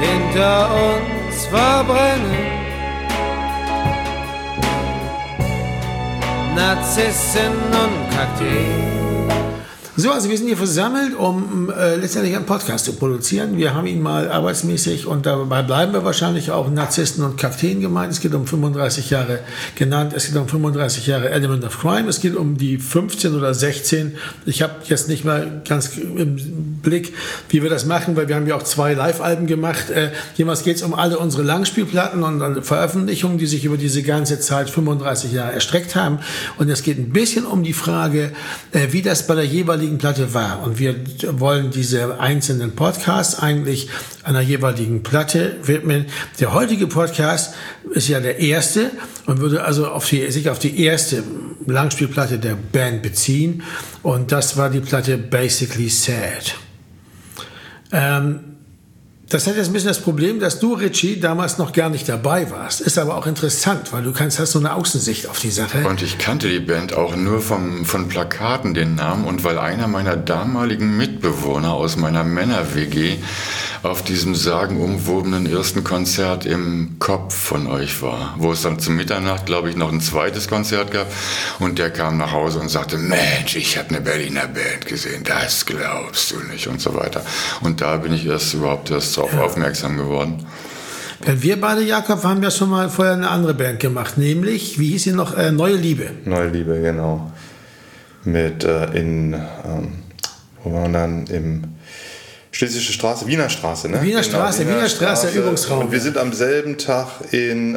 hinter uns verbrennen. Narzissen und Kakteen. So, also wir sind hier versammelt, um letztendlich einen Podcast zu produzieren. Wir haben ihn mal arbeitsmäßig und dabei bleiben wir wahrscheinlich auch Narzissten und Kakteen gemeint. Es geht um 35 Jahre genannt, es geht um 35 Jahre Element of Crime, es geht um die 15 oder 16. Ich habe jetzt nicht mal ganz im Blick, wie wir das machen, weil wir haben ja auch 2 Live-Alben gemacht. Jemals geht es um alle unsere Langspielplatten und Veröffentlichungen, die sich über diese ganze Zeit 35 Jahre erstreckt haben. Und es geht ein bisschen um die Frage, wie das bei der jeweiligen Platte war. Und wir wollen diese einzelnen Podcasts eigentlich einer jeweiligen Platte widmen. Der heutige Podcast ist ja der erste und würde also sich auf die erste Langspielplatte der Band beziehen. Und das war die Platte Basically Sad. Das hat jetzt ein bisschen das Problem, dass du, Richie, damals noch gar nicht dabei warst. Ist aber auch interessant, weil du hast so eine Außensicht auf die Sache. Und ich kannte die Band auch nur von Plakaten, den Namen, und weil einer meiner damaligen Mitbewohner aus meiner Männer-WG auf diesem sagenumwobenen ersten Konzert im Kopf von euch war, wo es dann zum Mitternacht, glaube ich, noch ein zweites Konzert gab, und der kam nach Hause und sagte, Mensch, ich habe eine Berliner Band gesehen, das glaubst du nicht und so weiter. Und da bin ich erst darauf aufmerksam geworden. Denn wir beide, Jakob, haben ja schon mal vorher eine andere Band gemacht, nämlich, wie hieß sie noch, Neue Liebe. Neue Liebe, genau. Mit wo waren wir dann im Schlesische Straße, Wiener Straße, ne? Wiener Straße, Übungsraum. Und wir sind am selben Tag in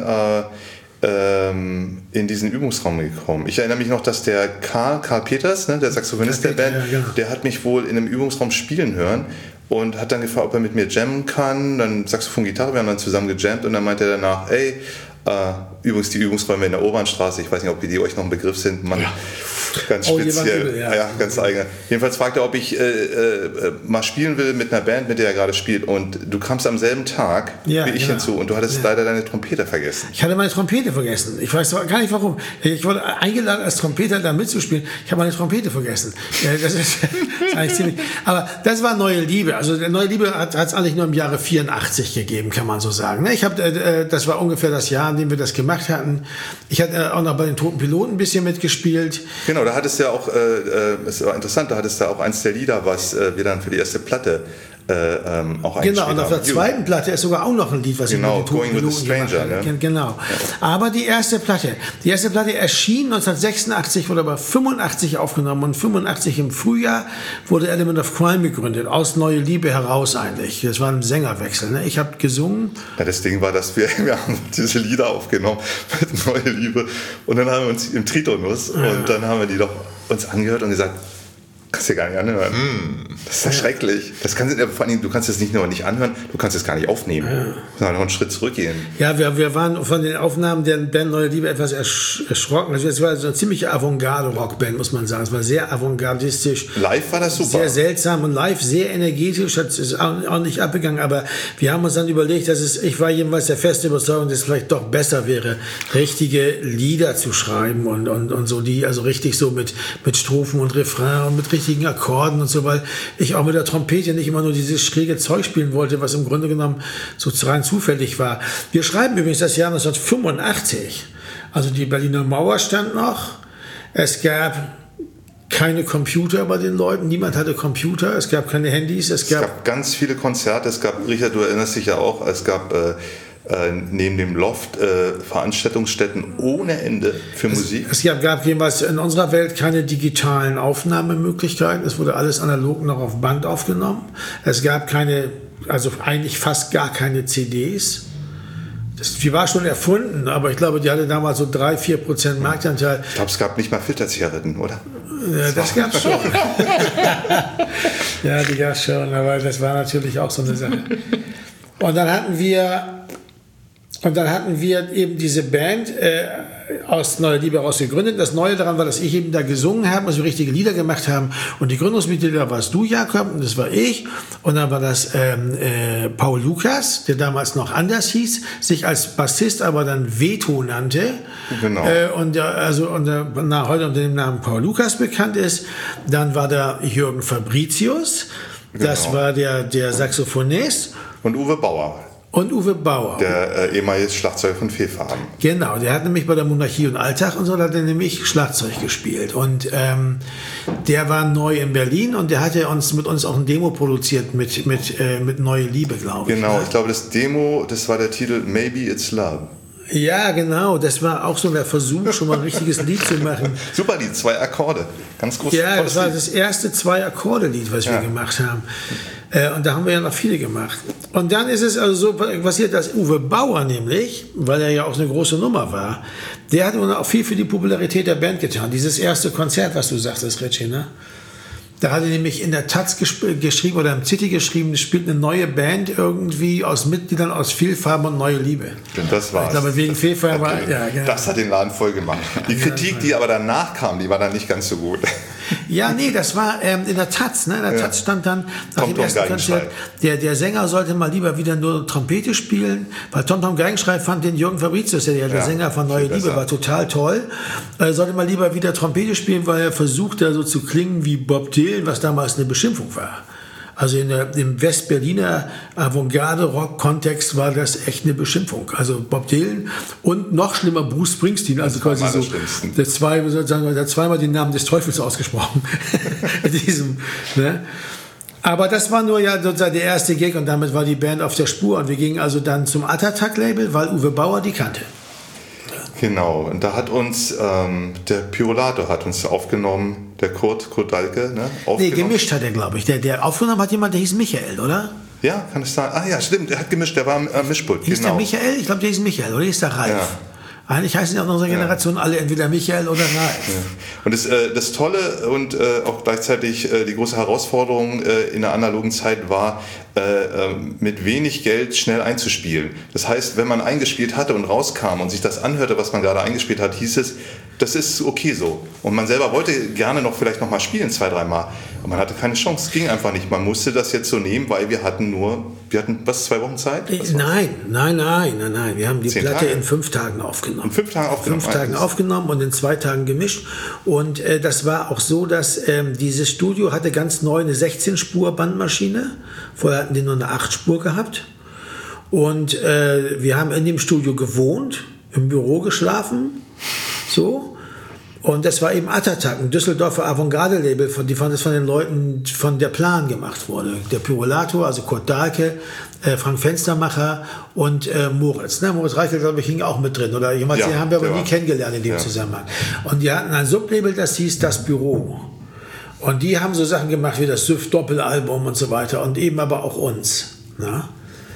diesen Übungsraum gekommen. Ich erinnere mich noch, dass der Karl Peters, ne, der Saxophonist der Band, der hat mich wohl in einem Übungsraum spielen hören und hat dann gefragt, ob er mit mir jammen kann. Dann Saxophon, Gitarre, wir haben dann zusammen gejammt und dann meinte er danach, ey, übrigens die Übungsräume in der Obernstraße, ich weiß nicht, ob die euch noch ein Begriff sind, ganz speziell, ganz eigen. Jedenfalls fragte er, ob ich mal spielen will mit einer Band, mit der er gerade spielt, und du kamst am selben Tag wie ich hinzu und du hattest leider deine Trompete vergessen. Ich hatte meine Trompete vergessen. Ich weiß gar nicht warum. Ich wurde eingeladen als Trompeter da mitzuspielen. Ich habe meine Trompete vergessen. Das ist eigentlich ziemlich. Aber das war Neue Liebe. Also Neue Liebe hat es eigentlich nur im Jahre 84 gegeben, kann man so sagen. Das war ungefähr das Jahr, in dem wir das gemacht hatten. Ich hatte auch noch bei den Toten Piloten ein bisschen mitgespielt. Genau, da hattest du ja auch, es war interessant, da hattest du auch eins der Lieder, was wir dann für die erste Platte auch eingespielt haben. Genau, und auf der zweiten Platte ist sogar auch noch ein Lied, was ich mit den Toten Piloten Going with a Stranger, ne? Genau. Ja. Aber die erste Platte erschien 1986, wurde aber 85 aufgenommen und 85 im Frühjahr wurde Element of Crime gegründet, aus Neue Liebe heraus eigentlich. Das war ein Sängerwechsel, ne? Ich habe gesungen. Ja, das Ding war, dass wir haben diese Lieder aufgenommen mit Neue Liebe und dann haben wir uns im Tritonus und dann haben wir die doch uns angehört und gesagt, kannst du dir gar nicht anhören. Das ist ja schrecklich. Vor allem, du kannst es nicht nur nicht anhören, du kannst es gar nicht aufnehmen. Du musst noch einen Schritt zurückgehen. Ja, wir waren von den Aufnahmen der Band Neue Liebe etwas erschrocken. Es war so eine ziemliche Avantgarde-Rockband, muss man sagen. Es war sehr avantgardistisch. Live war das super. Sehr seltsam und live sehr energetisch. Das ist auch nicht abgegangen. Aber wir haben uns dann überlegt, ich war jedenfalls der festen Überzeugung, dass es vielleicht doch besser wäre, richtige Lieder zu schreiben und so, die also richtig so mit Strophen und Refrain und mit richtigen Akkorden und so, weil ich auch mit der Trompete nicht immer nur dieses schräge Zeug spielen wollte, was im Grunde genommen so rein zufällig war. Wir schreiben übrigens das Jahr 1985. Also die Berliner Mauer stand noch. Es gab keine Computer bei den Leuten. Niemand hatte Computer. Es gab keine Handys. Es gab ganz viele Konzerte. Richard, du erinnerst dich ja auch, es gab neben dem Loft Veranstaltungsstätten ohne Ende für Musik. Es gab jeweils in unserer Welt keine digitalen Aufnahmemöglichkeiten. Es wurde alles analog noch auf Band aufgenommen. Es gab eigentlich fast gar keine CDs. Die war schon erfunden, aber ich glaube, die hatte damals so 3-4% Marktanteil. Ich glaube, es gab nicht mal Filterzigaretten, oder? Ja, das gab es schon. Ja, die gab es schon, aber das war natürlich auch so eine Sache. Und dann hatten wir eben diese Band aus Neue Liebe heraus gegründet. Das Neue daran war, dass ich eben da gesungen habe, also richtige Lieder gemacht haben. Und die Gründungsmitglieder warst du, Jakob, und das war ich. Und dann war das Paul Lukas, der damals noch anders hieß, sich als Bassist aber dann Veto nannte. Genau. Und heute unter dem Namen Paul Lukas bekannt ist. Dann war da Jürgen Fabricius. Das war der Saxophonist. Und Uwe Bauer. Und Uwe Bauer. Der ehemalige Schlagzeuger von Fehlfarben. Genau, der hat nämlich bei der Monarchie und Alltag und so, da hat er nämlich Schlagzeug gespielt. Und der war neu in Berlin und der hatte mit uns auch ein Demo produziert mit Neue Liebe, glaube ich. Genau, ne? ich glaube, das Demo, das war der Titel Maybe It's Love. Ja, genau, das war auch so der Versuch, schon mal ein richtiges Lied zu machen. Super Lied, 2 Akkorde. Ganz groß. Ja, das war das erste 2-Akkorde-Lied, was wir gemacht haben. Und da haben wir ja noch viele gemacht. Und dann ist es also so passiert, dass Uwe Bauer nämlich, weil er ja auch eine große Nummer war, der hat auch viel für die Popularität der Band getan. Dieses erste Konzert, was du sagtest, Richie, ne? Da hat er nämlich in der Taz geschrieben oder im City geschrieben, es spielt eine neue Band irgendwie aus Mitgliedern aus Fehlfarben und Neue Liebe. Das war's. Ich glaube, wegen Fehlfarben war, ja, genau. Das hat den Laden voll gemacht. Die Kritik, die aber danach kam, die war dann nicht ganz so gut. Ja, nee, das war in der Taz. Ne? In der Taz stand dann nach dem ersten Konzert, der Sänger sollte mal lieber wieder nur Trompete spielen, weil Tom Geigenschrei fand den Jürgen Fabricius, der Sänger von Neue Liebe, war total toll. Sollte mal lieber wieder Trompete spielen, weil er versucht, da so zu klingen wie Bob Dylan, was damals eine Beschimpfung war. Also im Westberliner Avantgarde-Rock-Kontext war das echt eine Beschimpfung. Also Bob Dylan und noch schlimmer Bruce Springsteen, also quasi so der zweimal den Namen des Teufels ausgesprochen. Ne? Aber das war nur ja sozusagen der erste Gig und damit war die Band auf der Spur und wir gingen also dann zum Attatak-Label, weil Uwe Bauer die kannte. Genau, und da hat uns der Pirolato hat uns aufgenommen, der Kurt Dahlke, ne? Nee, gemischt hat er, glaube ich. Der aufgenommen hat jemand, der hieß Michael, oder? Ja, kann es sein? Ah ja, stimmt, der hat gemischt, der war am Mischpult. Hieß der Michael? Ich glaube, der hieß Michael, oder hieß der Ralf? Ja. Eigentlich heißen ja auch in unserer Generation alle entweder Michael oder Ralf. Ja. Und das Tolle und auch gleichzeitig die große Herausforderung in der analogen Zeit war, mit wenig Geld schnell einzuspielen. Das heißt, wenn man eingespielt hatte und rauskam und sich das anhörte, was man gerade eingespielt hat, hieß es, das ist okay so. Und man selber wollte gerne vielleicht noch mal spielen, 2-3 Mal. Und man hatte keine Chance, es ging einfach nicht. Man musste das jetzt so nehmen, weil wir hatten was, 2 Wochen Zeit? Nein. Wir haben die Platte in 5 Tagen aufgenommen. In 5 Tagen aufgenommen? 5 Tagen aufgenommen und in 2 Tagen gemischt. Und das war auch so, dass dieses Studio hatte ganz neu eine 16-Spur-Bandmaschine. Vorher hatten die nur eine 8-Spur gehabt. Und wir haben in dem Studio gewohnt, im Büro geschlafen. So. Und das war eben Attatak, ein Düsseldorfer Avantgarde-Label, das von den Leuten von der Plan gemacht wurde. Der Pirolato, also Kurt Dahlke, Frank Fenstermacher und Moritz. Ne? Moritz Reichel, glaube ich, hing auch mit drin. Oder jemand, den haben wir aber nie kennengelernt in dem Zusammenhang. Und die hatten ein Sublabel, das hieß Das Büro. Und die haben so Sachen gemacht wie das Süff-Doppelalbum und so weiter. Und eben aber auch uns. Na?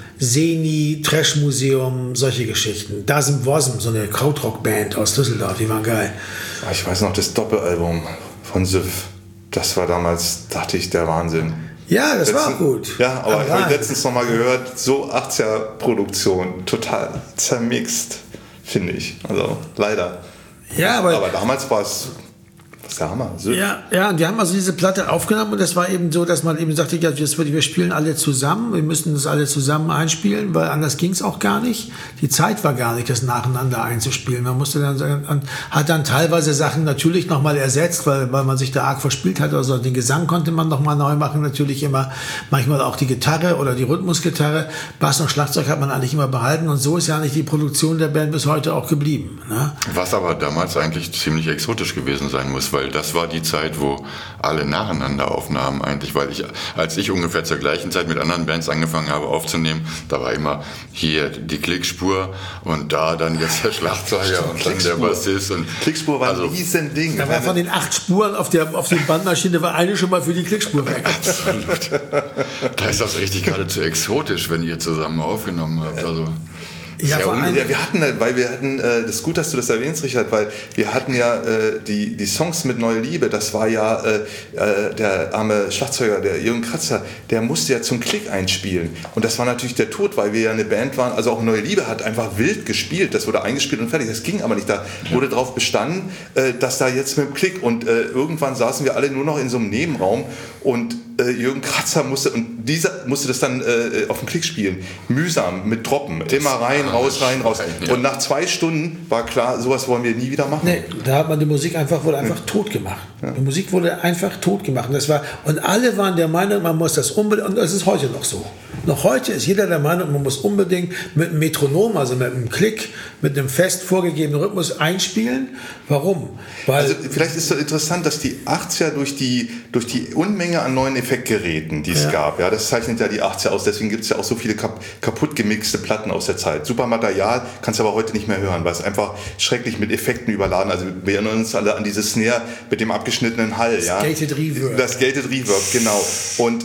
Seni, Trash-Museum, solche Geschichten. Dasm Wasm, so eine Krautrock-Band aus Düsseldorf, die waren geil. Ich weiß noch, das Doppelalbum von Süff, das war damals, dachte ich, der Wahnsinn. Ja, das war auch gut. Ja, aber ich habe letztens noch mal gehört, so 80er-Produktion, total zermixt, finde ich. Also, leider. Ja, aber damals war es... Das ist der Hammer. Ja, und die haben also diese Platte aufgenommen und das war eben so, dass man eben sagte, ja, wir spielen alle zusammen, wir müssen das alle zusammen einspielen, weil anders ging es auch gar nicht. Die Zeit war gar nicht, das nacheinander einzuspielen. Man musste dann, hat dann teilweise Sachen natürlich nochmal ersetzt, weil man sich da arg verspielt hat oder so. Den Gesang konnte man nochmal neu machen, natürlich immer, manchmal auch die Gitarre oder die Rhythmusgitarre. Bass und Schlagzeug hat man eigentlich immer behalten und so ist ja nicht die Produktion der Band bis heute auch geblieben. Ne? Was aber damals eigentlich ziemlich exotisch gewesen sein muss, weil das war die Zeit, wo alle nacheinander aufnahmen eigentlich, weil als ich ungefähr zur gleichen Zeit mit anderen Bands angefangen habe aufzunehmen, da war immer hier die Klickspur und da dann jetzt der Schlagzeuger und dann der Bassist. Und Klickspur war ein riesen Ding. Da war von den 8 Spuren auf der Bandmaschine war eine schon mal für die Klickspur weg. Absolut. Da ist das richtig geradezu exotisch, wenn ihr zusammen aufgenommen habt. Also wir hatten, das ist gut, dass du das erwähnst, Richard, weil wir hatten ja die Songs mit Neue Liebe, das war ja der arme Schlagzeuger, der Jürgen Kratzer, der musste ja zum Klick einspielen. Und das war natürlich der Tod, weil wir ja eine Band waren, also auch Neue Liebe hat einfach wild gespielt, das wurde eingespielt und fertig, das ging aber nicht, da wurde drauf bestanden, dass da jetzt mit dem Klick und irgendwann saßen wir alle nur noch in so einem Nebenraum und Jürgen Kratzer musste das dann auf dem Klick spielen. Mühsam, mit Droppen. Immer rein, raus. Ja. Und nach 2 Stunden war klar, sowas wollen wir nie wieder machen. Nee, da hat man die Musik wurde einfach tot gemacht. Ja. Die Musik wurde einfach tot gemacht. Und alle waren der Meinung, man muss das unbedingt, und das ist heute noch so. Noch heute ist jeder der Meinung, man muss unbedingt mit einem Metronom, also mit einem Klick, mit einem fest vorgegebenen Rhythmus einspielen. Warum? Weil also vielleicht ist es interessant, dass die 80er durch die Unmenge an neuen Effektgeräten, die es gab, das zeichnet ja die 80er aus, deswegen gibt es ja auch so viele kaputt gemixte Platten aus der Zeit. Super Material, kannst du aber heute nicht mehr hören, weil es einfach schrecklich mit Effekten überladen. Also wir erinnern uns alle an diese Snare mit dem abgeschnittenen Hall. Das Gated Reverb. Das Gated Reverb, genau. Und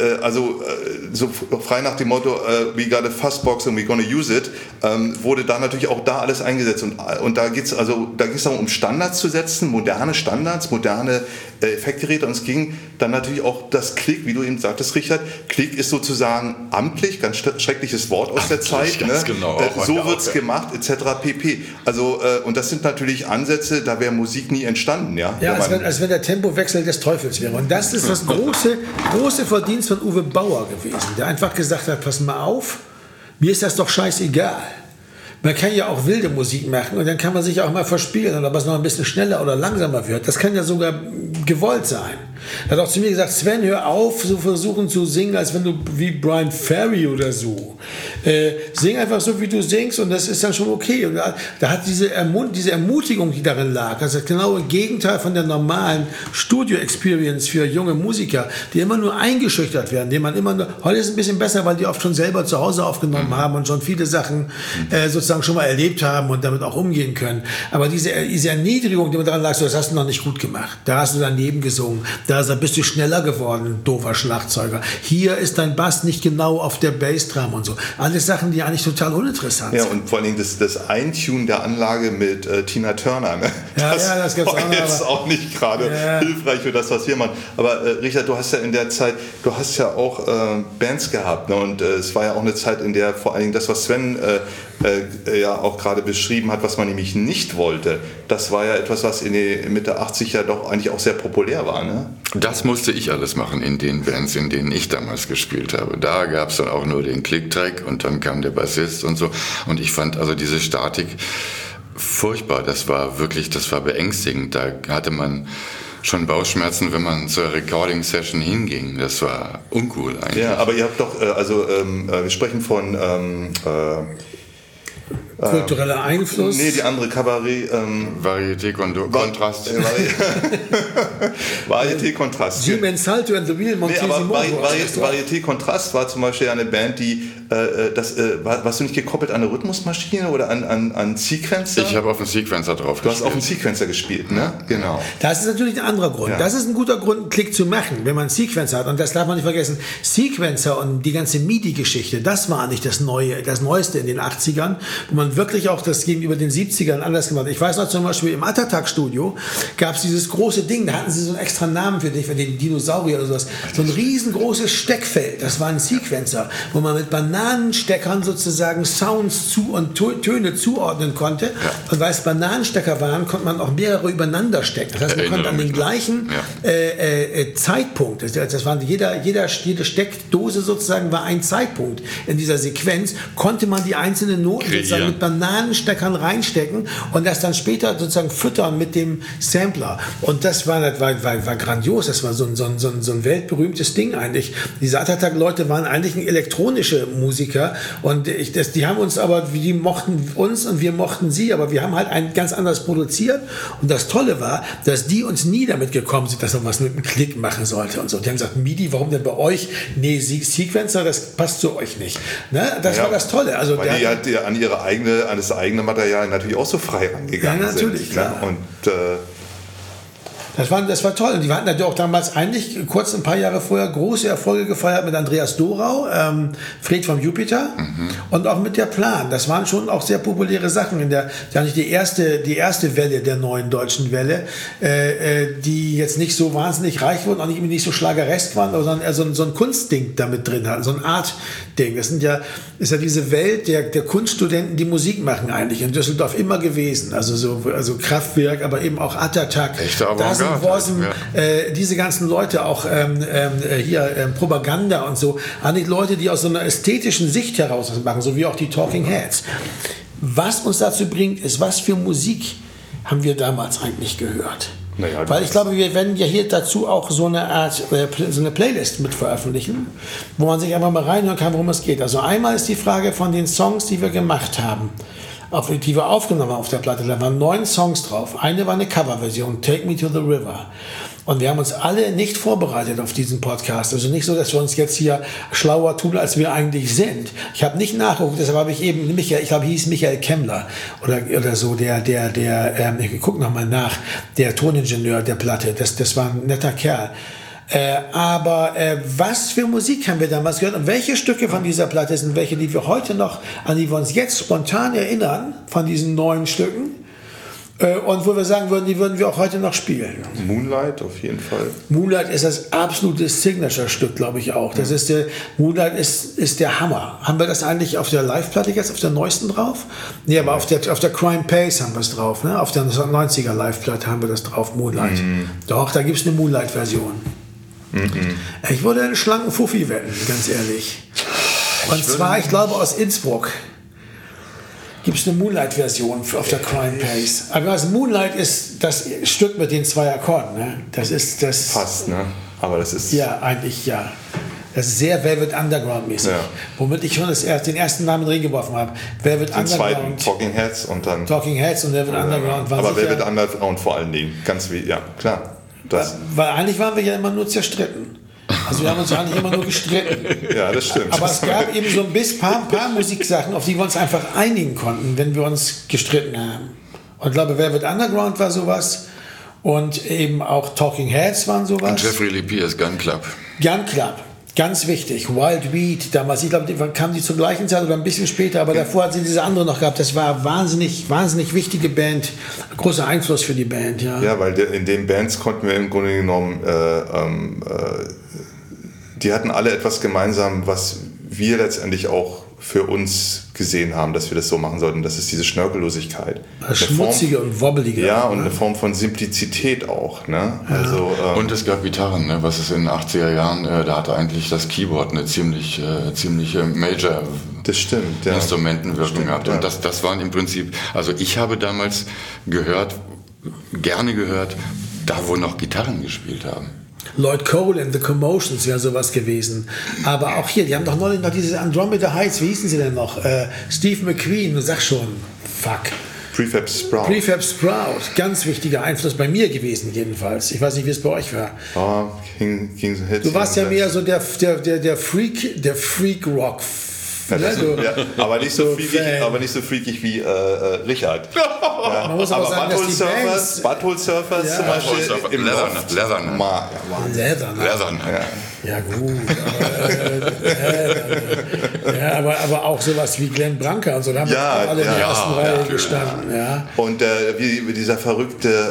so frei nach dem Motto, we got a Fuzzbox and we're gonna use it, wurde da natürlich auch da alles eingesetzt. Und da ging es darum, um Standards zu setzen, moderne Standards, moderne Effektgeräte. Und es ging dann natürlich auch das Klick, wie du eben sagtest, Richard. Klick ist sozusagen amtlich, ganz schreckliches Wort aus der Zeit. Ganz genau, so wird es gemacht, etc. pp. Also, und das sind natürlich Ansätze, da wäre Musik nie entstanden. Ja, als wenn der Tempowechsel des Teufels wäre. Und das ist das große Verdienst von Uwe Bauer gewesen, der einfach gesagt hat, pass mal auf, mir ist das doch scheißegal. Man kann ja auch wilde Musik machen und dann kann man sich auch mal verspielen oder was noch ein bisschen schneller oder langsamer wird. Das kann ja sogar gewollt sein. Er hat auch zu mir gesagt, Sven, hör auf, so versuchen zu singen, als wenn du wie Brian Ferry oder so. Sing einfach so, wie du singst und das ist dann schon okay. Und da hat diese Ermutigung, die darin lag, das ist das genaue Gegenteil von der normalen Studio-Experience für junge Musiker, die immer nur eingeschüchtert werden, die man immer nur, heute ist es ein bisschen besser, weil die oft schon selber zu Hause aufgenommen haben und schon viele Sachen sozusagen schon mal erlebt haben und damit auch umgehen können. Aber diese Erniedrigung, die man daran lag, so, das hast du noch nicht gut gemacht. Da hast du daneben gesungen. Da bist du schneller geworden, doofer Schlagzeuger. Hier ist dein Bass nicht genau auf der Bassdrum und so. Alles Sachen, die eigentlich total uninteressant sind. Ja, und vor allen Dingen das Eintune der Anlage mit Tina Turner. Ne? Das gibt's auch noch, jetzt auch nicht gerade hilfreich für das, was wir machen. Aber Richard, du hast ja in der Zeit, du hast ja auch Bands gehabt. Ne? Und es war ja auch eine Zeit, in der vor allen Dingen das, was Sven ja auch gerade beschrieben hat, was man nämlich nicht wollte, das war ja etwas, was in der Mitte 80er doch eigentlich auch sehr populär war. Ne? Das musste ich alles machen in den Bands, in denen ich damals gespielt habe. Da gab es dann auch nur den Klicktrack und dann kam der Bassist und so. Und ich fand also diese Statik furchtbar. Das war beängstigend. Da hatte man schon Bauchschmerzen, wenn man zur Recording-Session hinging. Das war uncool eigentlich. Ja, aber ihr habt doch, wir sprechen von kultureller Einfluss? Nee, die andere Kabarett. Varieté, Kontrast. Varieté, Kontrast. Jim Salto and the Real Montesimo. Varieté, Kontrast war zum Beispiel eine Band, die, warst du nicht gekoppelt an eine Rhythmusmaschine oder an Sequencer? Ich habe auf einen Sequencer drauf gespielt. Du hast auf einen Sequencer gespielt, ne? Genau. Das ist natürlich ein anderer Grund. Ja. Das ist ein guter Grund, einen Klick zu machen, wenn man einen Sequencer hat. Und das darf man nicht vergessen. Sequencer und die ganze MIDI-Geschichte, das war nicht das Neueste in den 80ern, wo man wirklich auch das gegenüber den 70ern anders gemacht hat. Ich weiß noch zum Beispiel im Attatak-Studio gab es dieses große Ding, da hatten sie so einen extra Namen für den Dinosaurier oder sowas. So ein riesengroßes Steckfeld, das war ein Sequencer, wo man mit Bananensteckern sozusagen Sounds und Töne zuordnen konnte. Ja. Und weil es Bananenstecker waren, konnte man auch mehrere übereinander stecken. Das heißt, man konnte an den gleichen Zeitpunkt, das waren jede Steckdose sozusagen war ein Zeitpunkt in dieser Sequenz, konnte man die einzelnen Noten sozusagen mit Bananensteckern reinstecken und das dann später sozusagen füttern mit dem Sampler. Und das war grandios, das war so ein weltberühmtes Ding eigentlich. Diese Attatak-Leute waren eigentlich elektronische Musiker und die haben uns aber, die mochten uns und wir mochten sie, aber wir haben halt ganz anders produziert und das Tolle war, dass die uns nie damit gekommen sind, dass man was mit einem Klick machen sollte und so. Die haben gesagt, MIDI, warum denn bei euch? Nee, Sequencer, das passt zu euch nicht. Ne? Das war das Tolle. Also weil die halt an das eigene Material natürlich auch so frei rangegangen sind. Ja, natürlich, klar. Und das war toll. Und die hatten natürlich auch damals eigentlich kurz ein paar Jahre vorher große Erfolge gefeiert mit Andreas Dorau, Fred vom Jupiter und auch mit der Plan. Das waren schon auch sehr populäre Sachen. Die erste Welle der neuen deutschen Welle, die jetzt nicht so wahnsinnig reich wurden, auch nicht so schlageresk waren, sondern eher so ein Kunstding damit drin hatten, so ein Art-Ding. Das ist ja diese Welt der Kunststudenten, die Musik machen eigentlich in Düsseldorf immer gewesen. Also Kraftwerk, aber eben auch Attatak. Diese ganzen Leute, auch Propaganda und so, eigentlich Leute, die aus so einer ästhetischen Sicht heraus das machen, so wie auch die Talking Heads. Was uns dazu bringt, ist, was für Musik haben wir damals eigentlich gehört? Naja, Weil ich glaube, wir werden ja hier dazu auch so eine Art, so eine Playlist mit veröffentlichen, wo man sich einfach mal reinhören kann, worum es geht. Also einmal ist die Frage von den Songs, die wir gemacht haben, die wir aufgenommen haben auf der Platte. Da waren 9 Songs drauf. Eine war eine Coverversion, Take Me to the River. Und wir haben uns alle nicht vorbereitet auf diesen Podcast. Also nicht so, dass wir uns jetzt hier schlauer tun, als wir eigentlich sind. Ich habe nicht nachgeguckt, deshalb habe ich eben, ich glaube, hieß Michael Kemmler oder so, ich gucke nochmal nach, der Toningenieur der Platte. Das war ein netter Kerl. Aber was für Musik haben wir damals gehört und welche Stücke von dieser Platte sind welche, die wir heute noch, an die wir uns jetzt spontan erinnern, von diesen 9 Stücken? Und wo wir sagen würden, die würden wir auch heute noch spielen. Moonlight auf jeden Fall. Moonlight ist das absolute Signature-Stück, glaube ich auch. Das ist Moonlight ist der Hammer. Haben wir das eigentlich auf der Live-Platte jetzt, auf der neuesten drauf? Nee, aber auf der Crime Pace haben wir es drauf. Ne? Auf der 90er Live-Platte haben wir das drauf, Moonlight. Doch, da gibt es eine Moonlight-Version. Ich würde einen schlanken Fuffi wetten, ganz ehrlich. Und zwar, ich glaube, aus Innsbruck gibt es eine Moonlight-Version auf der Crime Pace. Aber also Moonlight ist das Stück mit den 2 Akkorden. Ne? Das ist das. Fast, ne? Aber das ist. Ja, eigentlich ja. Das ist sehr Velvet Underground-mäßig. Ja. Womit ich schon den ersten Namen reingeworfen habe. Velvet den Underground. Zweiten, Talking Heads und dann. Talking Heads und Velvet Underground. Aber Velvet Underground vor allen Dingen. Ganz wie, ja, klar. Weil eigentlich waren wir ja immer nur zerstritten. Also wir haben uns ja eigentlich immer nur gestritten. Ja, das stimmt. Aber es gab eben so ein paar Musiksachen, auf die wir uns einfach einigen konnten, wenn wir uns gestritten haben. Und ich glaube, Velvet Underground war sowas und eben auch Talking Heads waren sowas. Und Jeffrey Lee Pierce, Gun Club. Gun Club, ganz wichtig. Wild Weed damals, ich glaube, kam die zur gleichen Zeit oder ein bisschen später, aber davor hat sie diese andere noch gehabt. Das war wahnsinnig wichtige Band, großer Einfluss für die Band. Ja, ja, weil in den Bands konnten wir im Grunde genommen die hatten alle etwas gemeinsam, was wir letztendlich auch für uns gesehen haben, dass wir das so machen sollten. Das ist diese Schnörkellosigkeit. Schmutzige und wobbelige. Ja, und eine Form von Simplizität auch. Ne? Ja. Also, und es gab Gitarren, ne? Was ist in den 80er Jahren, da hatte eigentlich das Keyboard eine ziemliche Major das stimmt, ja. Instrumentenwirkung gehabt. Und das waren im Prinzip, also ich habe damals gerne gehört, da wo noch Gitarren gespielt haben. Lloyd Cole and the Commotions wäre sowas gewesen. Aber auch hier, die haben doch neulich noch diese Andromeda Heights, wie hießen sie denn noch? Steve McQueen, sag schon, fuck. Prefab Sprout. Prefab Sprout, ganz wichtiger Einfluss bei mir gewesen jedenfalls. Ich weiß nicht, wie es bei euch war. Du warst ja mehr so der Freak-Rock. Ja, aber nicht so freakig wie Richard. Ja. Man muss aber sagen, dass die Butthole Surfers zum Beispiel im Leathern. Ja gut. Aber auch sowas wie Glenn Branca und so, da haben wir alle in der ersten Reihe gestanden. Ja. Und wie dieser verrückte,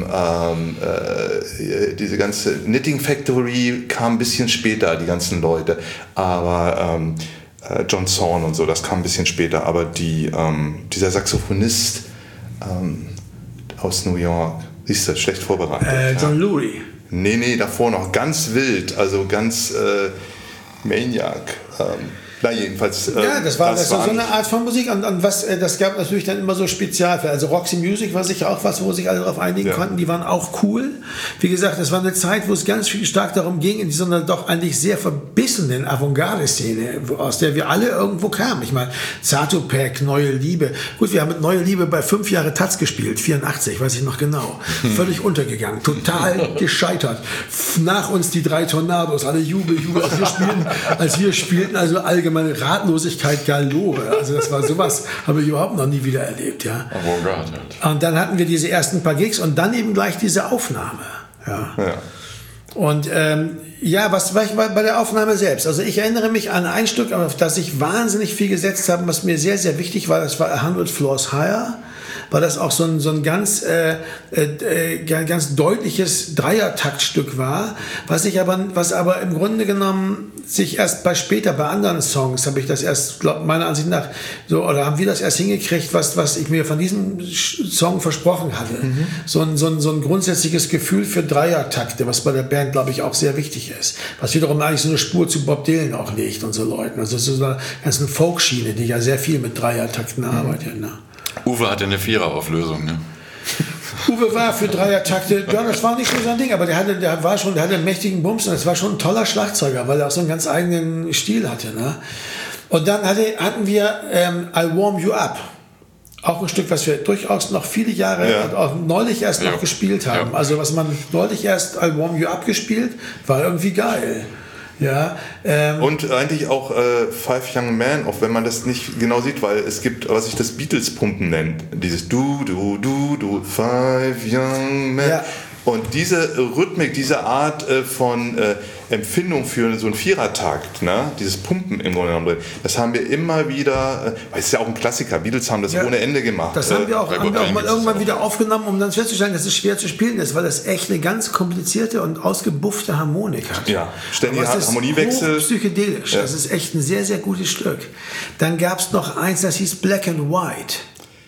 diese ganze Knitting Factory kam ein bisschen später, die ganzen Leute. Aber John Zorn und so, das kam ein bisschen später, aber dieser Saxophonist aus New York, siehst du, schlecht vorbereitet. John Lurie. Nee, davor noch ganz wild, also ganz Maniac. Na jedenfalls. Ja, das war so eine Art von Musik und das gab natürlich dann immer so Spezialfälle. Also Roxy Music war sicher auch was, wo sich alle darauf einigen konnten. Die waren auch cool. Wie gesagt, das war eine Zeit, wo es ganz viel stark darum ging, in dieser doch eigentlich sehr verbissenen Avantgarde-Szene, aus der wir alle irgendwo kamen. Ich meine, Zatopek, Neue Liebe. Gut, wir haben mit Neue Liebe bei 5 Jahre Taz gespielt, 84, weiß ich noch genau. Völlig untergegangen, total gescheitert. Nach uns die 3 Tornados, alle Jubel, als wir spielten, also allgemeine Ratlosigkeit galore. Also das war sowas, habe ich überhaupt noch nie wieder erlebt. Ja. Und dann hatten wir diese ersten paar Gigs und dann eben gleich diese Aufnahme. Ja. Und was war ich bei der Aufnahme selbst? Also ich erinnere mich an ein Stück, auf das ich wahnsinnig viel gesetzt habe, was mir sehr, sehr wichtig war. Das war 100 Floors Higher. War das auch so ein ganz deutliches Dreiertaktstück war, was aber im Grunde genommen sich erst bei anderen Songs habe ich das erst, meiner Ansicht nach, so, oder haben wir das erst hingekriegt, was ich mir von diesem Song versprochen hatte. So ein grundsätzliches Gefühl für Dreiertakte, was bei der Band, glaube ich, auch sehr wichtig ist. Was wiederum eigentlich so eine Spur zu Bob Dylan auch legt und so Leuten. Also so eine ganze Folkschiene, die ja sehr viel mit Dreiertakten arbeitet. Ne? Uwe hatte eine 4er-Auflösung, ne? Uwe war für Dreiertakte, ja, das war nicht so sein Ding, aber der hatte einen mächtigen Bums und das war schon ein toller Schlagzeuger, weil er auch so einen ganz eigenen Stil hatte. Ne? Und dann hatten wir I'll Warm You Up. Auch ein Stück, was wir durchaus noch viele Jahre, auch neulich erst noch gespielt haben. Ja. Also was man neulich erst I'll Warm You Up gespielt, war irgendwie geil. Ja, und eigentlich auch Five Young Men, auch wenn man das nicht genau sieht, weil es gibt, was sich das Beatles-Pumpen nennt, dieses du, Five Young Men. Ja. Und diese Rhythmik, diese Art von Empfindung für so einen Vierertakt, ne? Dieses Pumpen im Grunde genommen, das haben wir immer wieder, weil es ist ja auch ein Klassiker, Beatles haben das ohne Ende gemacht. Das haben wir auch mal irgendwann wieder aufgenommen, um dann festzustellen, dass es schwer zu spielen ist, weil das echt eine ganz komplizierte und ausgebuffte Harmonik hat. Ja, ständig Harmoniewechsel. Psychedelisch, das ist echt ein sehr, sehr gutes Stück. Dann gab es noch eins, das hieß Black and White.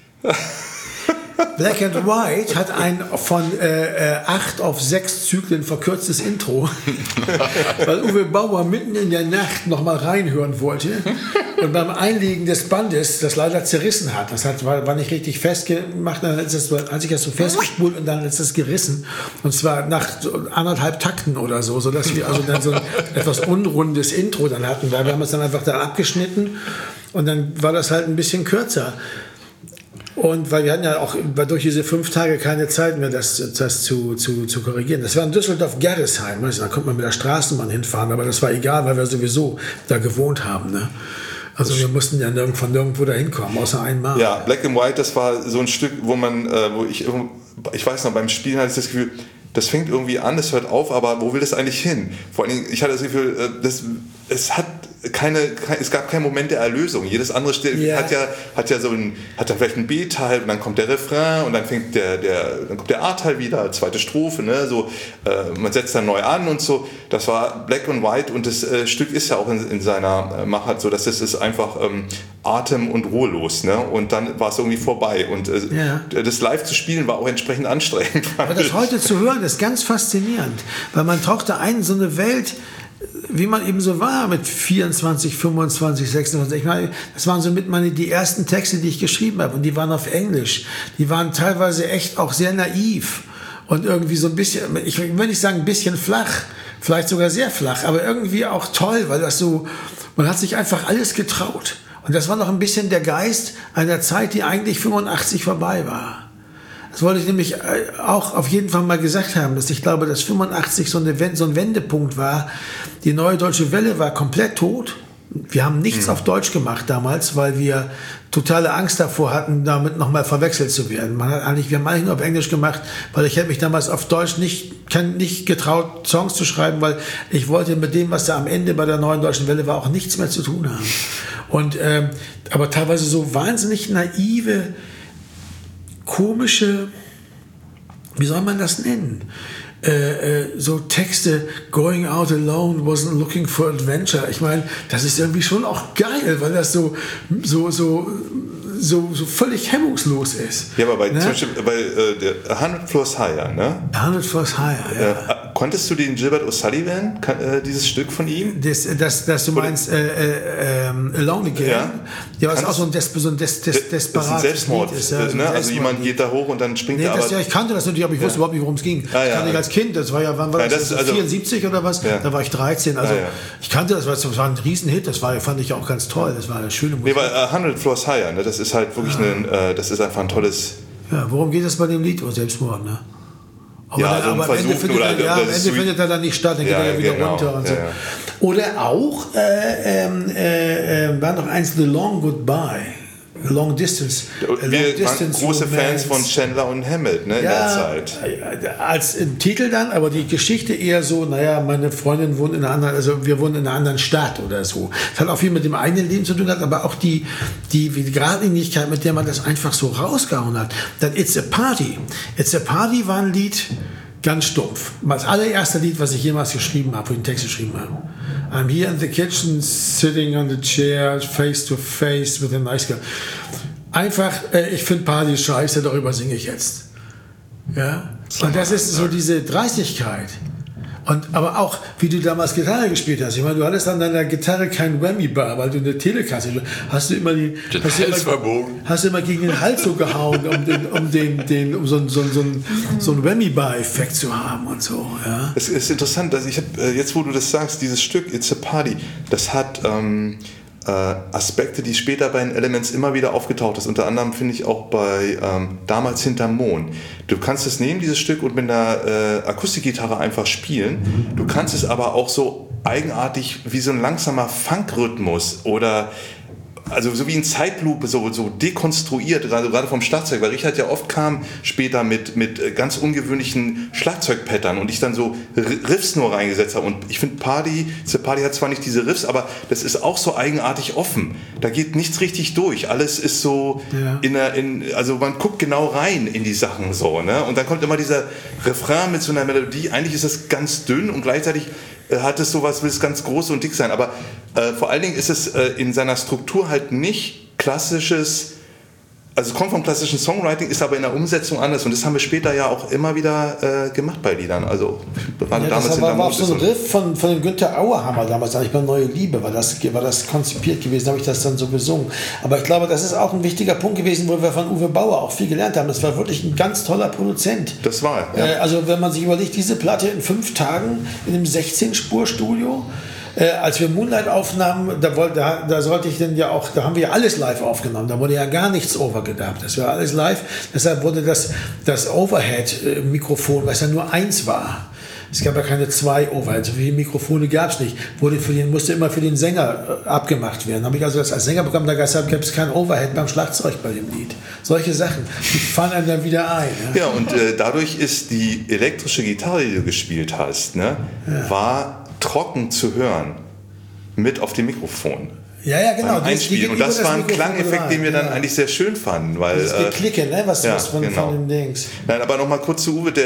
Black and White hat ein von 8 auf 6 Zyklen verkürztes Intro, weil Uwe Bauer mitten in der Nacht nochmal reinhören wollte und beim Einlegen des Bandes das leider zerrissen hat. Das war nicht richtig festgemacht, dann hat sich das so festgespult und dann ist es gerissen. Und zwar nach so 1,5 Takten oder so, sodass wir also dann so ein etwas unrundes Intro dann hatten. Wir haben es dann einfach da abgeschnitten und dann war das halt ein bisschen kürzer. Und weil wir hatten ja auch durch diese 5 Tage keine Zeit mehr, das zu korrigieren. Das war in Düsseldorf-Gerresheim. Da konnte man mit der Straßenbahn hinfahren, aber das war egal, weil wir sowieso da gewohnt haben. Ne? Also wir mussten ja von nirgendwo da hinkommen, außer einmal. Ja, Black and White, das war so ein Stück, wo ich weiß noch, beim Spielen hatte ich das Gefühl, das fängt irgendwie an, das hört auf, aber wo will das eigentlich hin? Vor allen Dingen, ich hatte das Gefühl, es gab keinen Moment der Erlösung. Jedes andere Stück hat ja vielleicht ein B-Teil und dann kommt der Refrain und dann fängt dann kommt der A-Teil wieder, zweite Strophe, ne? So, man setzt dann neu an und so. Das war Black and White und das Stück ist ja auch in seiner Machart so, dass es ist einfach atem- und ruhelos, ne? Und dann war es irgendwie vorbei und das live zu spielen war auch entsprechend anstrengend. Aber das heute zu hören ist ganz faszinierend, weil man taucht da ein in so eine Welt, wie man eben so war mit 24, 25, 26. Ich meine, das waren so die ersten Texte, die ich geschrieben habe und die waren auf Englisch. Die waren teilweise echt auch sehr naiv und irgendwie so ein bisschen, ich will nicht sagen ein bisschen flach, vielleicht sogar sehr flach, aber irgendwie auch toll, weil das so, man hat sich einfach alles getraut. Und das war noch ein bisschen der Geist einer Zeit, die eigentlich 85 vorbei war. Das wollte ich nämlich auch auf jeden Fall mal gesagt haben, dass ich glaube, dass 85 so ein Wendepunkt war. Die Neue Deutsche Welle war komplett tot. Wir haben nichts auf Deutsch gemacht damals, weil wir totale Angst davor hatten, damit nochmal verwechselt zu werden. Wir haben eigentlich nur auf Englisch gemacht, weil ich hätte mich damals auf Deutsch nicht getraut, Songs zu schreiben, weil ich wollte mit dem, was da am Ende bei der Neuen Deutschen Welle war, auch nichts mehr zu tun haben. Und aber teilweise so wahnsinnig naive, komische, wie soll man das nennen? So Texte, going out alone, wasn't looking for adventure. Ich meine, das ist irgendwie schon auch geil, weil das so völlig hemmungslos ist. Ja, aber zum Beispiel bei 100 Floors Higher, ne? 100 Floors Higher, ja. Konntest du den Gilbert O'Sullivan, dieses Stück von ihm? Das du meinst, Alone Again? Ja, was auch so ein desperates Selbstmord ist. Ja, ne? Also jemand geht da hoch und dann springt er aber... Ich kannte das natürlich, aber ich wusste überhaupt nicht, worum es ging. Das kannte ich als Kind, das war ja, wann war das? 74 oder was? Ja. Da war ich 13, also ich kannte das, das war ein Riesenhit, fand ich auch ganz toll, das war eine schöne Musik. Nee, weil 100 Floors Higher, ne? Das ist halt wirklich das ist einfach ein tolles... Ja, worum geht es bei dem Lied? Selbstmord, ne? Aber am Ende findet er dann nicht statt, dann geht er ja wieder runter und so. Ja. Oder auch, war noch eins, The Long Goodbye. Long Distance. Wir waren große Fans von Chandler und Hammett, ne, in der Zeit. Als Titel dann, aber die Geschichte eher so, meine Freundin wohnt in einer anderen, also wir wohnen in einer anderen Stadt oder so. Das hat auch viel mit dem eigenen Leben zu tun gehabt, aber auch die Geradlinigkeit, mit der man das einfach so rausgehauen hat. Dann It's a Party. It's a Party war ein Lied, ganz stumpf. Das allererste Lied, was ich jemals geschrieben habe, wo ich den Text geschrieben habe. I'm here in the kitchen, sitting on the chair, face to face with a nice girl. Einfach, ich finde Party scheiße, darüber singe ich jetzt. Ja? Und das ist so diese Dreistigkeit. Aber auch, wie du damals Gitarre gespielt hast. Ich meine, du hattest an deiner Gitarre kein Whammy-Bar, weil du eine Telekasse hast du immer hast du immer gegen den Hals so gehauen, um so einen Whammy-Bar-Effekt zu haben und so. Ja. Es ist interessant, dass ich habe jetzt, wo du das sagst, dieses Stück It's a Party, das hat Aspekte, die später bei den Elements immer wieder aufgetaucht ist. Unter anderem finde ich auch bei Damals hinterm Mond. Du kannst es nehmen, dieses Stück, und mit einer Akustikgitarre einfach spielen. Du kannst es aber auch so eigenartig wie so ein langsamer Funkrhythmus oder also so wie in Zeitlupe so dekonstruiert, gerade vom Schlagzeug, weil Richard ja oft kam später mit ganz ungewöhnlichen Schlagzeugpattern und ich dann so Riffs nur reingesetzt habe. Und ich finde Party hat zwar nicht diese Riffs, aber das ist auch so eigenartig offen. Da geht nichts richtig durch. Alles ist so also man guckt genau rein in die Sachen so, ne? Und dann kommt immer dieser Refrain mit so einer Melodie. Eigentlich ist das ganz dünn und gleichzeitig hat es sowas, will es ganz groß und dick sein, aber vor allen Dingen ist es in seiner Struktur halt nicht klassisches, also es kommt vom klassischen Songwriting, ist aber in der Umsetzung anders und das haben wir später ja auch immer wieder gemacht bei Liedern, also gerade damals das war auch so ein Riff von dem Günther Auerhammer damals, eigentlich bei Neue Liebe, war das konzipiert gewesen, habe ich das dann so gesungen, aber ich glaube, das ist auch ein wichtiger Punkt gewesen, wo wir von Uwe Bauer auch viel gelernt haben, das war wirklich ein ganz toller Produzent. Das war, ja. Also wenn man sich überlegt, diese Platte in 5 Tagen in einem 16-Spur-Studio, als wir Moonlight aufnahmen, da sollte ich dann ja auch, da haben wir ja alles live aufgenommen, da wurde ja gar nichts overgedubbt, das war alles live, deshalb wurde das Overhead-Mikrofon, was ja nur 1 war, es gab ja keine 2 Overheads, so viele Mikrofone gab es nicht, musste immer für den Sänger abgemacht werden, habe ich also das als Sänger bekommen, da gab es kein Overhead beim Schlagzeug bei dem Lied, solche Sachen, die fallen einem dann wieder ein. Ja, und dadurch ist die elektrische Gitarre, die du gespielt hast, ne, war trocken zu hören, mit auf dem Mikrofon. Ja, genau. Einspielen. Und das war ein Klangeffekt, den wir dann eigentlich sehr schön fanden. Weil, das Geklicke, ne? Was von den Dings. Nein, aber nochmal kurz zu Uwe,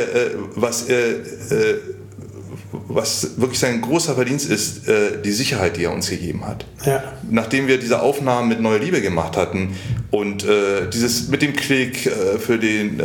was wirklich sein großer Verdienst ist, die Sicherheit, die er uns gegeben hat. Ja. Nachdem wir diese Aufnahmen mit Neue Liebe gemacht hatten und dieses mit dem Klick für den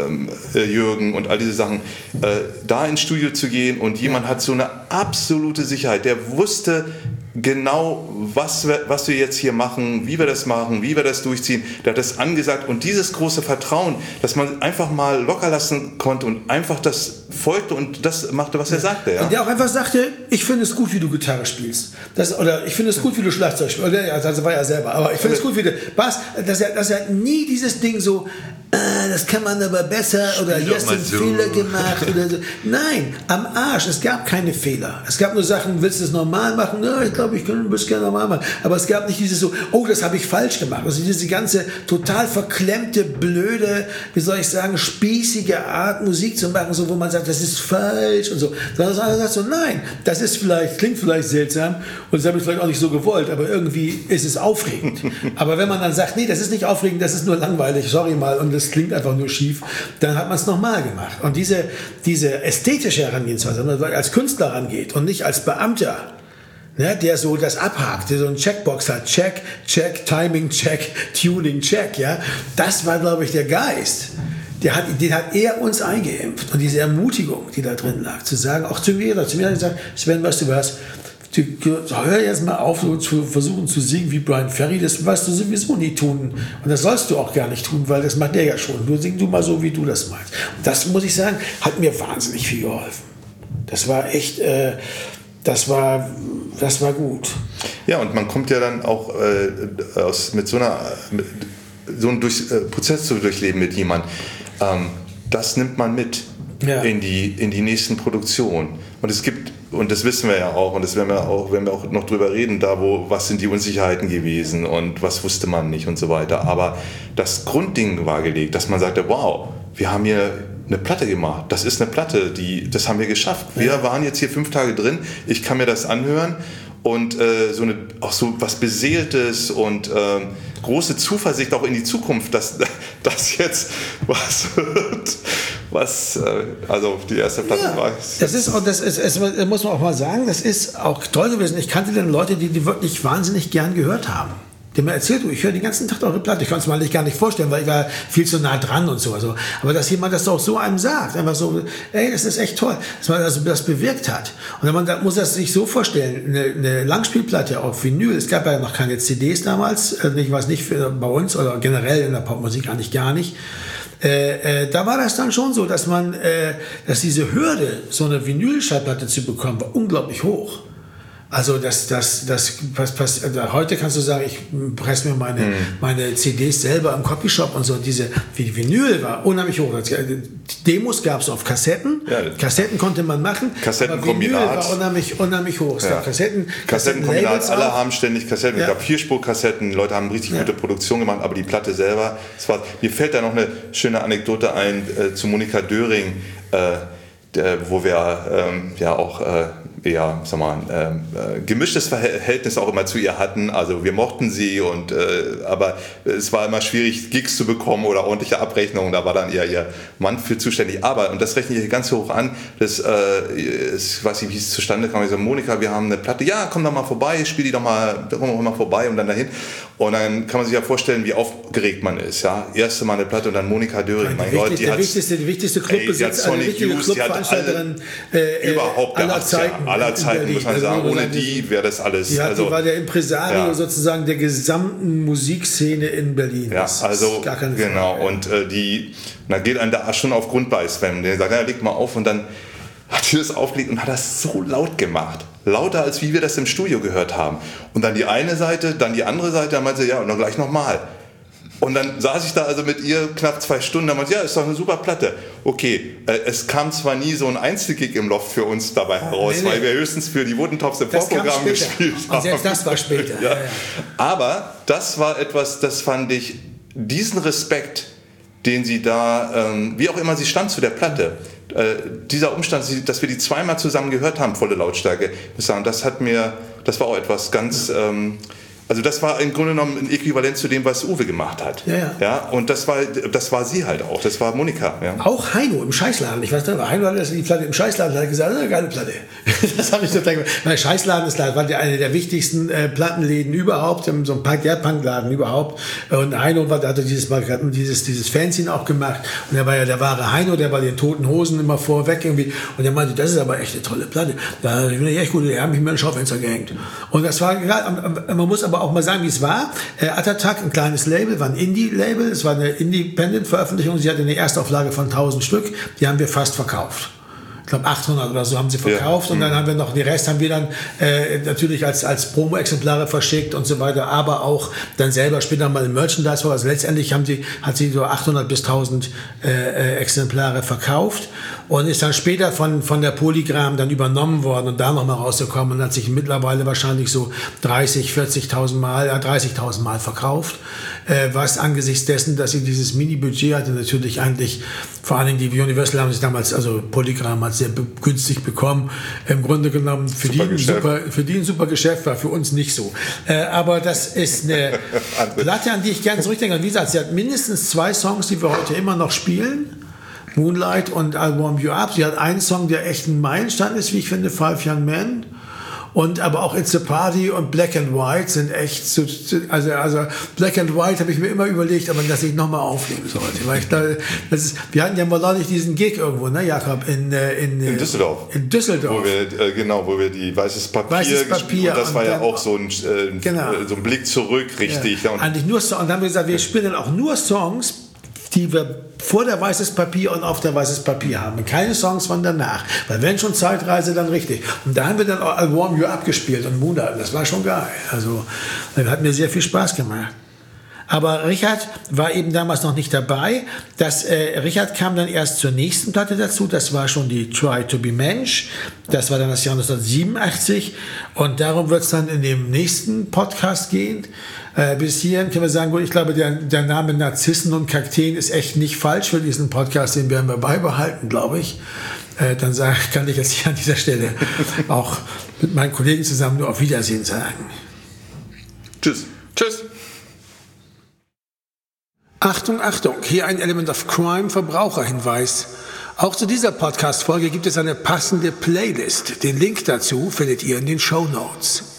Jürgen und all diese Sachen, da ins Studio zu gehen und jemand hat so eine absolute Sicherheit, der wusste genau, was wir jetzt hier machen, wie wir das machen, wie wir das durchziehen. Der hat das angesagt und dieses große Vertrauen, dass man einfach mal locker lassen konnte und einfach das folgte und das machte, was er sagte. Ja? Und der auch einfach sagte, ich finde es gut, wie du Gitarre spielst. Oder ich finde es gut, wie du Schlagzeug spielst. Also war er selber, aber ich finde es gut, wie du Bass. Dass er nie dieses Ding so, das kann man aber besser oder hier hast du einen Fehler gemacht oder so. Nein, am Arsch, es gab keine Fehler. Es gab nur Sachen, willst du es normal machen? Ja, ich glaube, ich kann es gerne normal machen. Aber es gab nicht dieses so, oh, das habe ich falsch gemacht. Also diese ganze total verklemmte, blöde, wie soll ich sagen, spießige Art, Musik zu machen, so wo man sagt, das ist falsch und so. Sondern er sagt so, nein, das ist klingt vielleicht seltsam und das habe ich vielleicht auch nicht so gewollt, aber irgendwie ist es aufregend. Aber wenn man dann sagt, nee, das ist nicht aufregend, das ist nur langweilig, sorry mal, und das klingt einfach nur schief, dann hat man es nochmal gemacht. Und diese ästhetische Herangehensweise, wenn man als Künstler rangeht und nicht als Beamter, ne, der so das abhakt, der so eine Checkbox hat, Check, Timing, Check, Tuning, Check, ja, das war, glaube ich, der Geist. Den hat er uns eingeimpft. Und diese Ermutigung, die da drin lag, zu sagen, auch zu mir hat er gesagt, Sven, weißt du was, hör jetzt mal auf, so zu versuchen zu singen wie Brian Ferry, das wirst du sowieso nie tun. Und das sollst du auch gar nicht tun, weil das macht der ja schon. Du sing du mal so, wie du das meinst. Und das, muss ich sagen, hat mir wahnsinnig viel geholfen. Das war echt, das war gut. Ja, und man kommt ja dann auch mit so einem Prozess zu durchleben mit jemandem. Das nimmt man mit in die nächsten Produktionen. Und es gibt, und das wissen wir ja auch, und das werden wir auch noch drüber reden, was sind die Unsicherheiten gewesen und was wusste man nicht und so weiter. Aber das Grundding war gelegt, dass man sagte, wow, wir haben hier eine Platte gemacht. Das ist eine Platte, das haben wir geschafft. Wir waren jetzt hier 5 Tage drin, ich kann mir das anhören und auch so was Beseeltes und große Zuversicht auch in die Zukunft, dass das jetzt was wird, also die erste Platte war. Das muss man auch mal sagen, das ist auch toll gewesen. Ich kannte dann Leute, die wirklich wahnsinnig gern gehört haben. der mir erzählt, ich höre den ganzen Tag eure Platte. Ich konnte es mir eigentlich gar nicht vorstellen, weil ich war viel zu nah dran und so. Also, aber dass jemand das auch so einem sagt, einfach so, ey, das ist echt toll, dass man das bewirkt hat. Und man muss das sich so vorstellen, eine Langspielplatte auf Vinyl, es gab ja noch keine CDs damals, ich weiß nicht, bei uns oder generell in der Popmusik eigentlich gar nicht. Da war das dann schon so, dass diese Hürde, so eine Vinylschallplatte zu bekommen, war unglaublich hoch. Also heute kannst du sagen, ich presse mir meine CDs selber im Copyshop und so. Die Vinyl war unheimlich hoch. Demos gab es auf Kassetten. Ja. Kassetten konnte man machen. Kassettenkombinat. Aber Vinyl war unheimlich hoch. Es gab Kassettenkombinat. Alle haben ständig Kassetten. Es gab 4-Spur-Kassetten. Leute haben richtig gute Produktion gemacht. Aber die Platte selber, mir fällt da noch eine schöne Anekdote ein zu Monika Döring, wo wir auch gemischtes Verhältnis auch immer zu ihr hatten. Also wir mochten sie aber es war immer schwierig, Gigs zu bekommen oder ordentliche Abrechnungen. Da war dann eher ihr Mann für zuständig. Und das rechne ich ganz hoch an. Ich weiß nicht, wie es zustande kam. Ich so, Monika, wir haben eine Platte. Ja, komm doch mal vorbei, spiel die doch mal, komm doch mal vorbei und dann dahin. Und dann kann man sich ja vorstellen, wie aufgeregt man ist. Ja, erste Mal eine Platte und dann Monika Döring. Die wichtigste Clubbesitzerin, die wichtige Clubveranstalterin aller Zeiten, muss man sagen. Ohne die wäre das alles. Die war der Impresario sozusagen der gesamten Musikszene in Berlin. Ja, also gar keine Frage. Genau. Und dann geht einem da schon auf Grundbeiß, wenn der sagt, leg mal auf, und dann hat sie das aufgelegt und hat das so laut gemacht. Lauter, als wie wir das im Studio gehört haben. Und dann die eine Seite, dann die andere Seite, dann meinte sie, ja, und dann gleich nochmal. Und dann saß ich da also mit ihr knapp 2 Stunden, dann meinte, ja, ist doch eine super Platte. Okay, es kam zwar nie so ein Einzelgig im Loft für uns dabei heraus, weil wir höchstens für die Woodentops im Vorprogramm gespielt haben. Und selbst das war später. Ja. Aber das war etwas, das fand ich, diesen Respekt, den sie da, wie auch immer sie stand zu der Platte, dieser Umstand, dass wir die zweimal zusammen gehört haben, volle Lautstärke, das war auch etwas ganz... Also das war im Grunde genommen ein Äquivalent zu dem, was Uwe gemacht hat. Ja, und das war sie halt auch. Das war Monika. Ja. Auch Heino im Scheißladen. Ich weiß nicht, aber Heino hat die Platte im Scheißladen hat gesagt, eine geile Platte. Das habe ich total gemacht. Mein Scheißladen war ja eine der wichtigsten Plattenläden überhaupt, so ein Punkladen überhaupt. Und Heino hatte dieses Fanzine auch gemacht. Und der war ja der wahre Heino, der bei den Toten Hosen immer vorweg irgendwie. Und er meinte, das ist aber echt eine tolle Platte. Da bin ich echt gut. Die haben mich mir ein Schaufenster gehängt. Und das war egal. Man muss aber auch mal sagen, wie es war. Attack, ein kleines Label, war ein Indie-Label, es war eine Independent-Veröffentlichung, sie hatte eine Erstauflage von 1000 Stück, die haben wir fast verkauft. Ich glaube 800 oder so haben sie verkauft, und dann haben wir noch, die Rest haben wir dann natürlich als Promo-Exemplare verschickt und so weiter, aber auch dann selber später mal im Merchandise, also letztendlich hat sie so 800 bis 1000 Exemplare verkauft und ist dann später von der Polygram dann übernommen worden und da nochmal rausgekommen und hat sich mittlerweile wahrscheinlich so 30.000 Mal verkauft, was angesichts dessen, dass sie dieses Mini-Budget hatte, natürlich eigentlich, vor allen Dingen die Universal haben sich damals, also Polygram hat sehr günstig bekommen, im Grunde genommen für die ein super Geschäft, war für uns nicht so. Aber das ist eine Platte, an die ich gerne zurückdenke. Und wie gesagt, sie hat mindestens 2 Songs, die wir heute immer noch spielen. Moonlight und I'll Warm You Up. Sie hat einen Song, der echt ein Meilenstein ist, wie ich finde, 5 Young Men. Und aber auch It's a Party und Black and White sind echt so, also Black and White habe ich mir immer überlegt, aber dass ich nochmal auflegen sollte. Weil ich da, wir hatten ja mal neulich diesen Gig irgendwo, ne, Jakob, in Düsseldorf. In Düsseldorf. Wo wir die Weißes Papier und das war ja auch so ein Blick zurück, richtig. Ja. Und eigentlich nur Songs. Und dann haben wir gesagt, wir spielen auch nur Songs, die wir vor der Weißes Papier und auf der Weißes Papier haben. Keine Songs von danach. Weil wenn schon Zeitreise, dann richtig. Und da haben wir dann auch I'll Warm You Up gespielt und Moonlight. Das war schon geil. Also, das hat mir sehr viel Spaß gemacht. Aber Richard war eben damals noch nicht dabei. Richard kam dann erst zur nächsten Platte dazu. Das war schon die Try to be Mensch. Das war dann das Jahr 1987. Und darum wird es dann in dem nächsten Podcast gehen. Bis hierhin können wir sagen, gut, ich glaube, der Name Narzissen und Kakteen ist echt nicht falsch für diesen Podcast. Den werden wir beibehalten, glaube ich. Dann kann ich jetzt hier an dieser Stelle auch mit meinen Kollegen zusammen nur auf Wiedersehen sagen. Tschüss. Tschüss. Achtung, Achtung, hier ein Element of Crime Verbraucherhinweis. Auch zu dieser Podcast-Folge gibt es eine passende Playlist. Den Link dazu findet ihr in den Shownotes.